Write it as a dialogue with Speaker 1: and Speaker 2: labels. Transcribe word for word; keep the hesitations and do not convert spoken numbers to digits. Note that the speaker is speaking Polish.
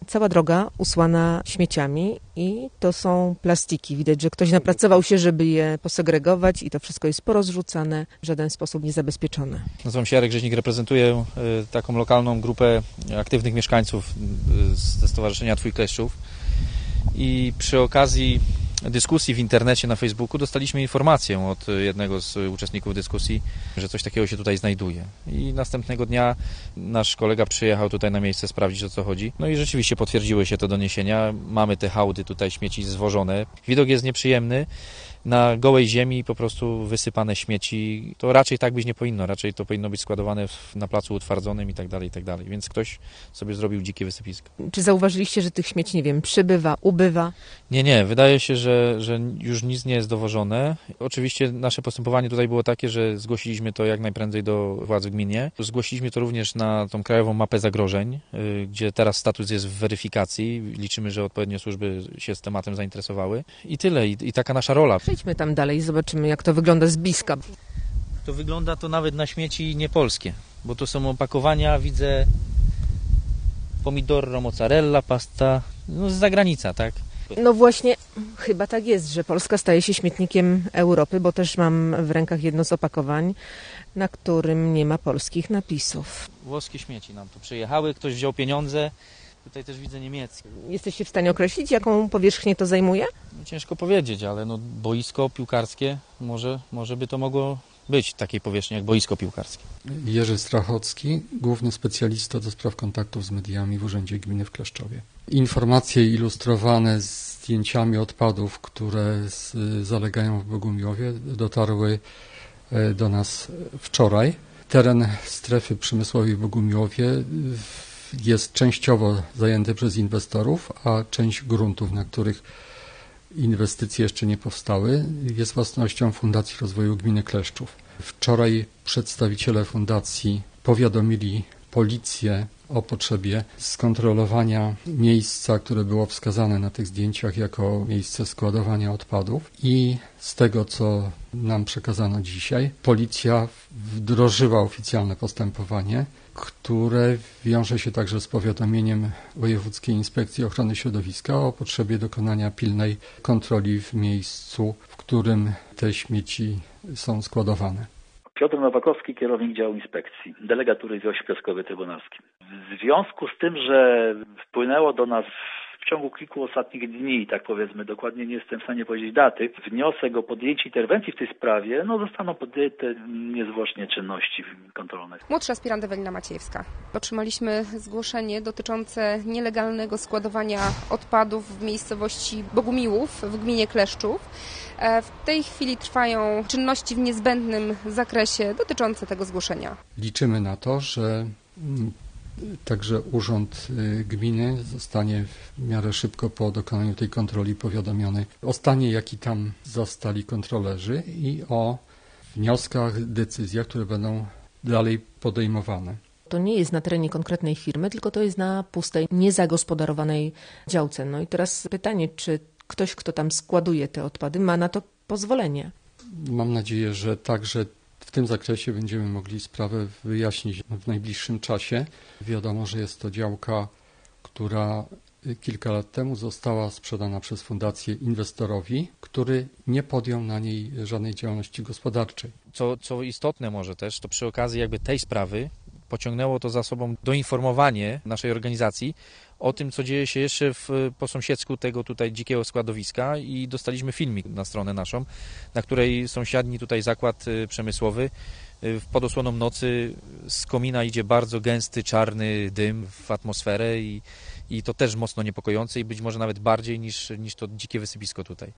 Speaker 1: Cała droga usłana śmieciami i to są plastiki. Widać, że ktoś napracował się, żeby je posegregować i to wszystko jest porozrzucane, w żaden sposób niezabezpieczone.
Speaker 2: Nazywam się Jarek Rzeźnik, reprezentuję taką lokalną grupę aktywnych mieszkańców ze Stowarzyszenia Twój Kleszczów i przy okazji dyskusji w internecie na Facebooku dostaliśmy informację od jednego z uczestników dyskusji, że coś takiego się tutaj znajduje. I następnego dnia nasz kolega przyjechał tutaj na miejsce sprawdzić, o co chodzi. No i rzeczywiście potwierdziły się te doniesienia. Mamy te hałdy tutaj śmieci zwożone. Widok jest nieprzyjemny. Na gołej ziemi po prostu wysypane śmieci. To raczej tak być nie powinno. Raczej to powinno być składowane na placu utwardzonym i tak dalej, i tak dalej. Więc ktoś sobie zrobił dzikie wysypisko.
Speaker 1: Czy zauważyliście, że tych śmieci, nie wiem, przybywa, ubywa?
Speaker 2: Nie, nie. Wydaje się, że, że już nic nie jest dowożone. Oczywiście nasze postępowanie tutaj było takie, że zgłosiliśmy to jak najprędzej do władz w gminie. Zgłosiliśmy to również na tą krajową mapę zagrożeń, gdzie teraz status jest w weryfikacji. Liczymy, że odpowiednie służby się z tematem zainteresowały. I tyle. I, i taka nasza rola.
Speaker 1: Przejdźmy tam dalej i zobaczymy, jak to wygląda z bliska.
Speaker 2: To wygląda to nawet na śmieci niepolskie, bo to są opakowania, widzę pomidoro, mozzarella, pasta, no z zagranica, tak?
Speaker 1: No właśnie, chyba tak jest, że Polska staje się śmietnikiem Europy, bo też mam w rękach jedno z opakowań, na którym nie ma polskich napisów.
Speaker 2: Włoskie śmieci nam tu przyjechały, ktoś wziął pieniądze. Tutaj też widzę niemieckie.
Speaker 1: Jesteście w stanie określić, jaką powierzchnię to zajmuje?
Speaker 2: No, ciężko powiedzieć, ale no, boisko piłkarskie, może, może by to mogło być takiej powierzchni jak boisko piłkarskie.
Speaker 3: Jerzy Strachocki, główny specjalista do spraw kontaktów z mediami w Urzędzie Gminy w Kleszczowie. Informacje ilustrowane zdjęciami odpadów, które z, zalegają w Bogumiłowie, dotarły do nas wczoraj. Teren strefy przemysłowej w Bogumiłowie jest częściowo zajęty przez inwestorów, a część gruntów, na których inwestycje jeszcze nie powstały, jest własnością Fundacji Rozwoju Gminy Kleszczów. Wczoraj przedstawiciele fundacji powiadomili policję o potrzebie skontrolowania miejsca, które było wskazane na tych zdjęciach jako miejsce składowania odpadów i z tego, co nam przekazano dzisiaj, policja wdrożyła oficjalne postępowanie, które wiąże się także z powiadomieniem Wojewódzkiej Inspekcji Ochrony Środowiska o potrzebie dokonania pilnej kontroli w miejscu, w którym te śmieci są składowane.
Speaker 4: Piotr Nowakowski, kierownik działu inspekcji, delegat Turyzmu Ośrodkowy Trybunalski. W związku z tym, że wpłynęło do nas w ciągu kilku ostatnich dni, tak powiedzmy, dokładnie nie jestem w stanie powiedzieć daty, wniosek o podjęcie interwencji w tej sprawie, no zostaną podjęte niezwłocznie czynności kontrolne.
Speaker 5: Młodsza aspirant Ewelina Maciejewska. Otrzymaliśmy zgłoszenie dotyczące nielegalnego składowania odpadów w miejscowości Bogumiłów w gminie Kleszczów. W tej chwili trwają czynności w niezbędnym zakresie dotyczące tego zgłoszenia.
Speaker 3: Liczymy na to, że także Urząd Gminy zostanie w miarę szybko po dokonaniu tej kontroli powiadomiony o stanie, jaki tam zastali kontrolerzy i o wnioskach, decyzjach, które będą dalej podejmowane.
Speaker 1: To nie jest na terenie konkretnej firmy, tylko to jest na pustej, niezagospodarowanej działce. No i teraz pytanie, czy ktoś, kto tam składuje te odpady, ma na to pozwolenie?
Speaker 3: Mam nadzieję, że także w tym zakresie będziemy mogli sprawę wyjaśnić w najbliższym czasie. Wiadomo, że jest to działka, która kilka lat temu została sprzedana przez fundację inwestorowi, który nie podjął na niej żadnej działalności gospodarczej.
Speaker 2: Co, co istotne może też, to przy okazji jakby tej sprawy pociągnęło to za sobą doinformowanie naszej organizacji o tym, co dzieje się jeszcze w, po sąsiedzku tego tutaj dzikiego składowiska i dostaliśmy filmik na stronę naszą, na której sąsiadni tutaj zakład przemysłowy pod osłoną nocy z komina idzie bardzo gęsty, czarny dym w atmosferę i, i to też mocno niepokojące i być może nawet bardziej niż, niż to dzikie wysypisko tutaj.